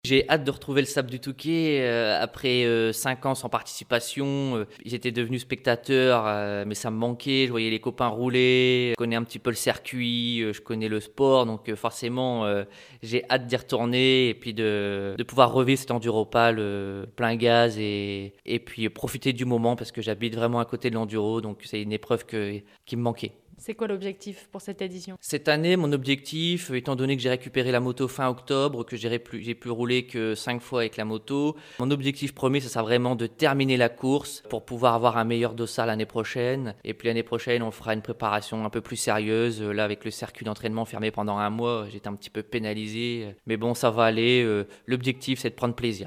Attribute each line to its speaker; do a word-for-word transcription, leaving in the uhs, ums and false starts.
Speaker 1: J'ai hâte de retrouver le Sable du Touquet euh, après euh, cinq ans sans participation. Euh, j'étais devenu spectateur, euh, mais ça me manquait. Je voyais les copains rouler, je connais un petit peu le circuit, euh, je connais le sport, donc euh, forcément euh, j'ai hâte d'y retourner et puis de, de pouvoir revivre cet enduropal euh, plein gaz et, et puis profiter du moment parce que j'habite vraiment à côté de l'enduro, donc c'est une épreuve que, qui me manquait.
Speaker 2: C'est quoi l'objectif pour cette édition?
Speaker 1: Cette année, mon objectif, étant donné que j'ai récupéré la moto fin octobre, que j'ai pu, j'ai pu rouler que cinq fois avec la moto, mon objectif premier, ce sera vraiment de terminer la course pour pouvoir avoir un meilleur dossard l'année prochaine. Et puis l'année prochaine, on fera une préparation un peu plus sérieuse. Là, avec le circuit d'entraînement fermé pendant un mois, j'étais un petit peu pénalisé. Mais bon, ça va aller. L'objectif, c'est de prendre plaisir.